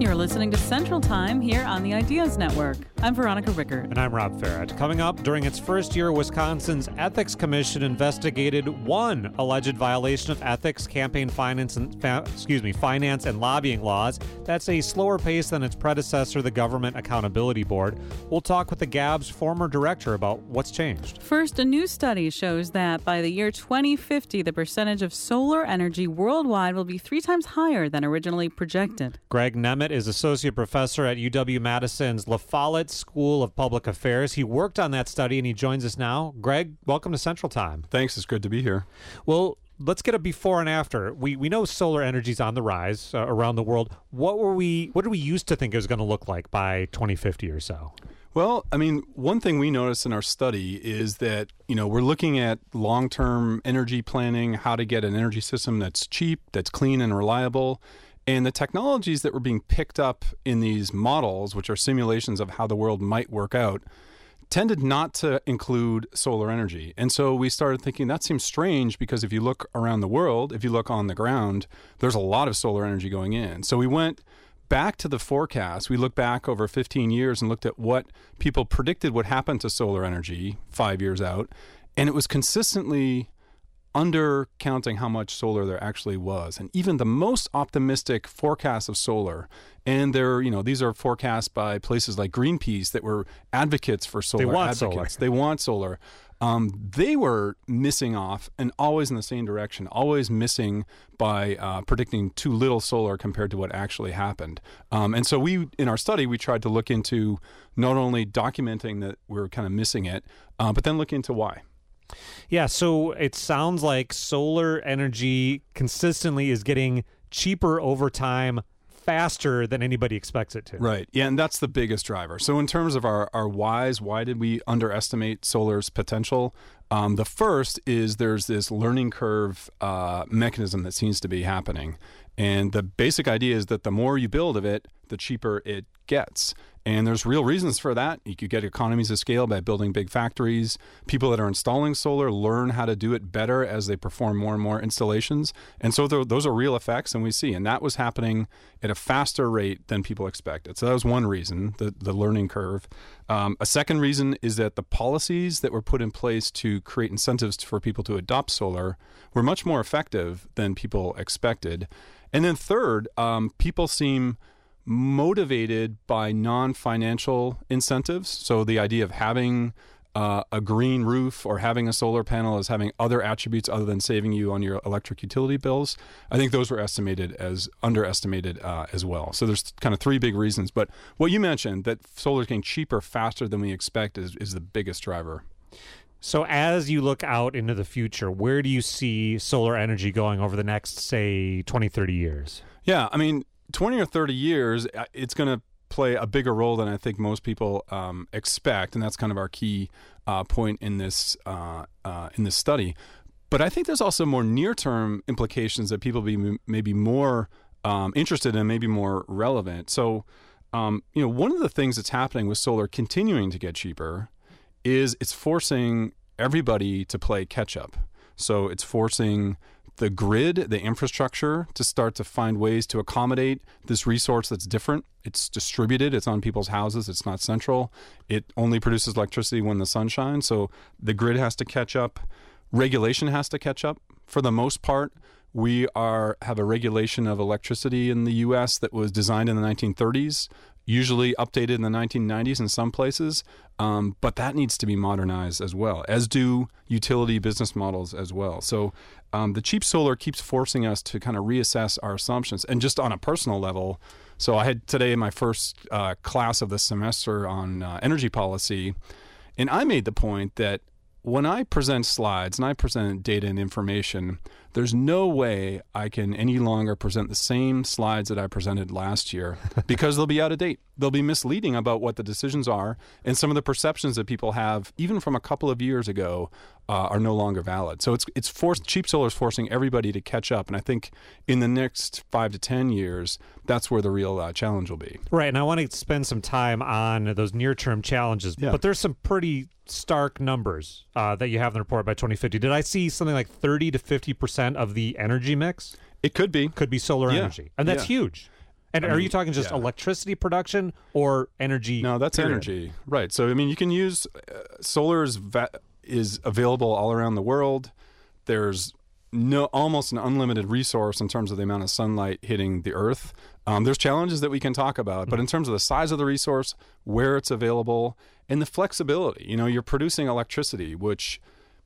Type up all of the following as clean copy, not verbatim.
You're listening to Central Time here on the Ideas Network. I'm Veronica Rickert. And I'm Rob Farrett. Coming up, during its first year, Wisconsin's Ethics Commission investigated one alleged violation of ethics, campaign finance and lobbying laws. That's a slower pace than its predecessor, the Government Accountability Board. We'll talk with the GAB's former director about what's changed. First, a new study shows that by the year 2050, the percentage of solar energy worldwide will be 3 times higher than originally projected. Greg Nemeth is associate professor at UW-Madison's La Follette School of Public Affairs. He worked on that study, and he joins us now. Greg, welcome to Central Time. Thanks. It's good to be here. Well, let's get a before and after. We know solar energy is on the rise around the world. What did we used to think it was going to look like by 2050 or so? Well, I mean, one thing we noticed in our study is that, we're looking at long-term energy planning, how to get an energy system that's cheap, that's clean and reliable. And the technologies that were being picked up in these models, which are simulations of how the world might work out, tended not to include solar energy. And so we started thinking that seems strange because if you look around the world, if you look on the ground, there's a lot of solar energy going in. So we went back to the forecast. We looked back over 15 years and looked at what people predicted would happen to solar energy 5 years out. And it was consistently undercounting how much solar there actually was. And even the most optimistic forecasts of solar, and these are forecasts by places like Greenpeace that were advocates for solar. They want solar. They were missing off and always in the same direction, always missing by predicting too little solar compared to what actually happened. And so in our study, we tried to look into not only documenting that we're kind of missing it, but then look into why. Yeah, so it sounds like solar energy consistently is getting cheaper over time, faster than anybody expects it to. Right. Yeah, and that's the biggest driver. So in terms of our whys, why did we underestimate solar's potential? The first is there's this learning curve mechanism that seems to be happening. And the basic idea is that the more you build of it, the cheaper it gets. And there's real reasons for that. You could get economies of scale by building big factories. People that are installing solar learn how to do it better as they perform more and more installations. And so those are real effects, and we see. And that was happening at a faster rate than people expected. So that was one reason, the learning curve. A second reason is that the policies that were put in place to create incentives for people to adopt solar were much more effective than people expected. And then third, people seem motivated by non-financial incentives. So the idea of having a green roof or having a solar panel as having other attributes other than saving you on your electric utility bills, I think those were underestimated as well. So there's kind of 3 big reasons. But what you mentioned, that solar is getting cheaper faster than we expect, is the biggest driver. So as you look out into the future, where do you see solar energy going over the next, say, 20, 30 years? Yeah, I mean, 20 or 30 years, it's going to play a bigger role than I think most people expect, and that's kind of our key point in this study. But I think there's also more near-term implications that people may be more interested in, maybe more relevant. So, one of the things that's happening with solar continuing to get cheaper is it's forcing everybody to play catch-up. So it's forcing the grid, the infrastructure, to start to find ways to accommodate this resource that's different. It's distributed. It's on people's houses. It's not central. It only produces electricity when the sun shines. So the grid has to catch up. Regulation has to catch up. For the most part, we have a regulation of electricity in the U.S. that was designed in the 1930s, usually updated in the 1990s in some places, but that needs to be modernized as well, as do utility business models as well. So the cheap solar keeps forcing us to kind of reassess our assumptions. And just on a personal level, so I had today my first class of the semester on energy policy, and I made the point that when I present slides and I present data and information, there's no way I can any longer present the same slides that I presented last year because they'll be out of date. They'll be misleading about what the decisions are, and some of the perceptions that people have, even from a couple of years ago, are no longer valid. So it's forced. Cheap solar is forcing everybody to catch up, and I think in the next 5 to 10 years, that's where the real challenge will be. Right, and I want to spend some time on those near-term challenges, but there's some pretty stark numbers that you have in the report by 2050. Did I see something like 30 to 50% of the energy mix? It could be solar energy, and that's huge. And are you talking just electricity production or energy? No, that's period? energy. Right. So, I mean, you can use solar is available all around the world. There's almost an unlimited resource in terms of the amount of sunlight hitting the earth. There's challenges that we can talk about, but in terms of the size of the resource, where it's available, and the flexibility, you're producing electricity, which,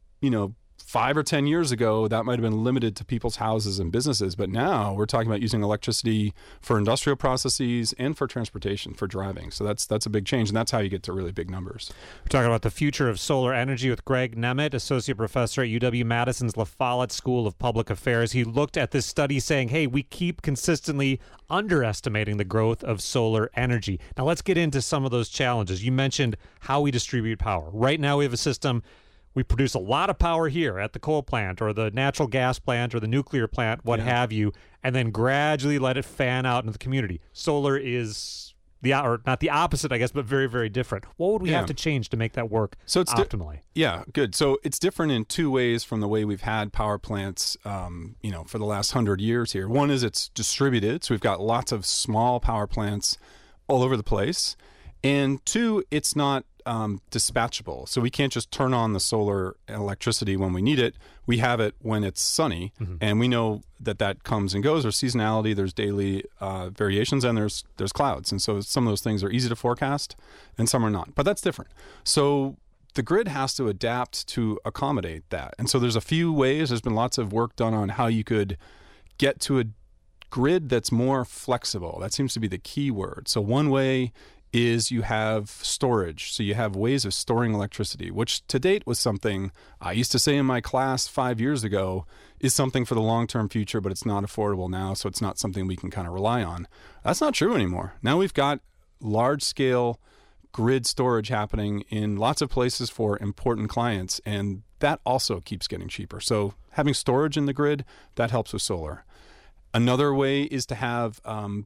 5 or 10 years ago, that might have been limited to people's houses and businesses. But now we're talking about using electricity for industrial processes and for transportation, for driving. So that's a big change, and that's how you get to really big numbers. We're talking about the future of solar energy with Greg Nemeth, Associate Professor at UW-Madison's La Follette School of Public Affairs. He looked at this study saying, hey, we keep consistently underestimating the growth of solar energy. Now let's get into some of those challenges. You mentioned how we distribute power. Right now we have a system. We produce a lot of power here at the coal plant or the natural gas plant or the nuclear plant, what have you, and then gradually let it fan out into the community. Solar is not the opposite, I guess, but very, very different. What would we have to change to make that work optimally? Good. So it's different in two ways from the way we've had power plants, for the last 100 years here. One is it's distributed, so we've got lots of small power plants all over the place. And two, it's not dispatchable. So we can't just turn on the solar electricity when we need it. We have it when it's sunny, and we know that comes and goes. There's seasonality, there's daily variations, and there's clouds. And so some of those things are easy to forecast, and some are not. But that's different. So the grid has to adapt to accommodate that. And so there's a few ways. There's been lots of work done on how you could get to a grid that's more flexible. That seems to be the key word. So one way is you have storage. So you have ways of storing electricity, which to date was something I used to say in my class 5 years ago is something for the long-term future, but it's not affordable now, so it's not something we can kind of rely on. That's not true anymore. Now we've got large-scale grid storage happening in lots of places for important clients, and that also keeps getting cheaper. So having storage in the grid, that helps with solar. Another way is to have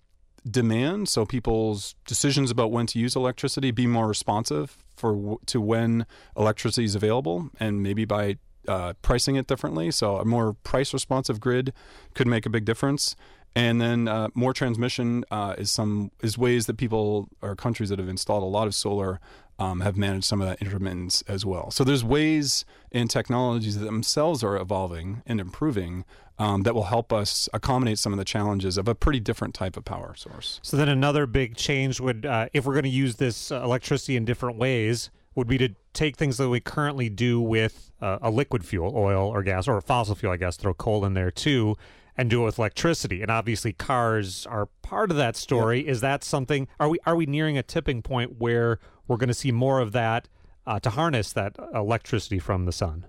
demand, so people's decisions about when to use electricity be more responsive to when electricity is available, and maybe by pricing it differently. So a more price responsive grid could make a big difference. And then more transmission is ways that people or countries that have installed a lot of solar have managed some of that intermittence as well. So there's ways and technologies that themselves are evolving and improving that will help us accommodate some of the challenges of a pretty different type of power source. So then another big change would, if we're going to use this electricity in different ways, would be to take things that we currently do with a liquid fuel, oil or gas, or fossil fuel, I guess, throw coal in there too, and do it with electricity. And obviously cars are part of that story. Yep. Is that something, are we nearing a tipping point where we're going to see more of that to harness that electricity from the sun?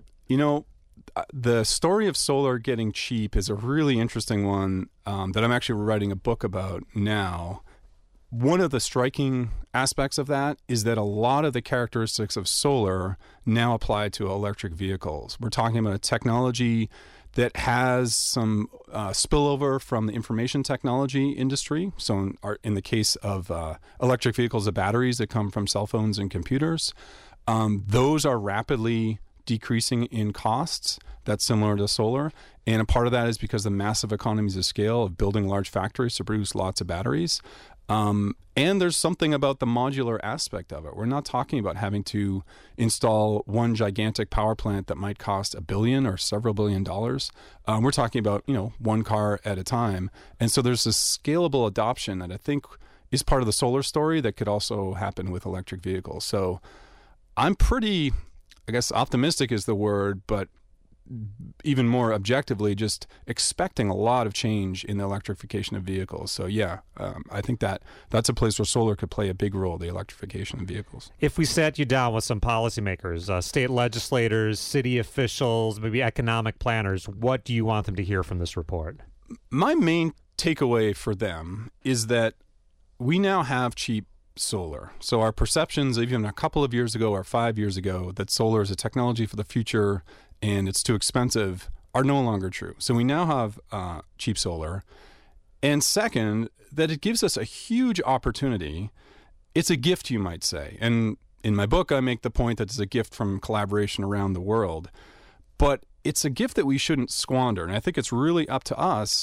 The story of solar getting cheap is a really interesting one that I'm actually writing a book about now. One of the striking aspects of that is that a lot of the characteristics of solar now apply to electric vehicles. We're talking about a technology that has some spillover from the information technology industry. So in the case of electric vehicles, the batteries that come from cell phones and computers, those are rapidly decreasing in costs. That's similar to solar. And a part of that is because the massive economies of scale of building large factories to produce lots of batteries. And there's something about the modular aspect of it. We're not talking about having to install one gigantic power plant that might cost $1 billion or several $1 billion. We're talking about, one car at a time. And so there's this scalable adoption that I think is part of the solar story that could also happen with electric vehicles. So I'm pretty, I guess optimistic is the word, but even more objectively, just expecting a lot of change in the electrification of vehicles. So I think that's a place where solar could play a big role, the electrification of vehicles. If we sat you down with some policymakers, state legislators, city officials, maybe economic planners, what do you want them to hear from this report? My main takeaway for them is that we now have cheap solar. So our perceptions, even a couple of years ago or 5 years ago, that solar is a technology for the future and it's too expensive, are no longer true. So we now have cheap solar. And second, that it gives us a huge opportunity. It's a gift, you might say. And in my book, I make the point that it's a gift from collaboration around the world. But it's a gift that we shouldn't squander. And I think it's really up to us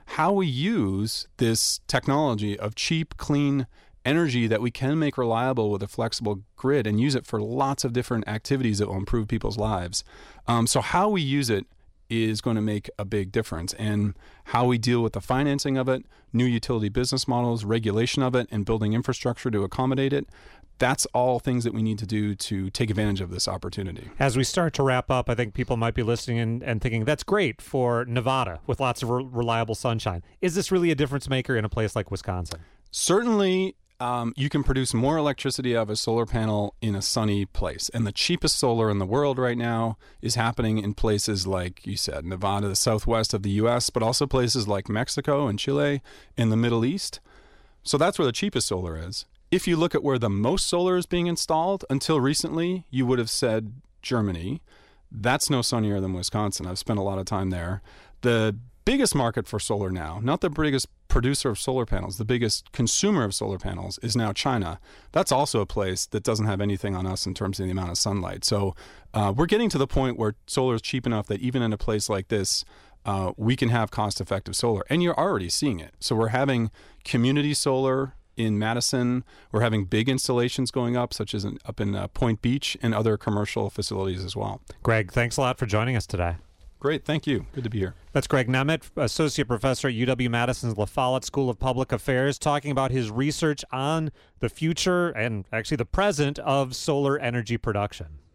how we use this technology of cheap, clean energy that we can make reliable with a flexible grid and use it for lots of different activities that will improve people's lives. So how we use it is going to make a big difference. And how we deal with the financing of it, new utility business models, regulation of it, and building infrastructure to accommodate it, that's all things that we need to do to take advantage of this opportunity. As we start to wrap up, I think people might be listening and thinking, that's great for Nevada with lots of reliable sunshine. Is this really a difference maker in a place like Wisconsin? Certainly, you can produce more electricity out of a solar panel in a sunny place. And the cheapest solar in the world right now is happening in places like you said, Nevada, the southwest of the U.S., but also places like Mexico and Chile in the Middle East. So that's where the cheapest solar is. If you look at where the most solar is being installed, until recently, you would have said Germany. That's no sunnier than Wisconsin. I've spent a lot of time there. The biggest market for solar now, not the biggest producer of solar panels, the biggest consumer of solar panels is now China. That's also a place that doesn't have anything on us in terms of the amount of sunlight. So we're getting to the point where solar is cheap enough that even in a place like this, we can have cost-effective solar. And you're already seeing it. So we're having community solar in Madison. We're having big installations going up, such as up in Point Beach and other commercial facilities as well. Greg, thanks a lot for joining us today. Great. Thank you. Good to be here. That's Greg Nemeth, Associate Professor at UW-Madison's La Follette School of Public Affairs, talking about his research on the future and actually the present of solar energy production.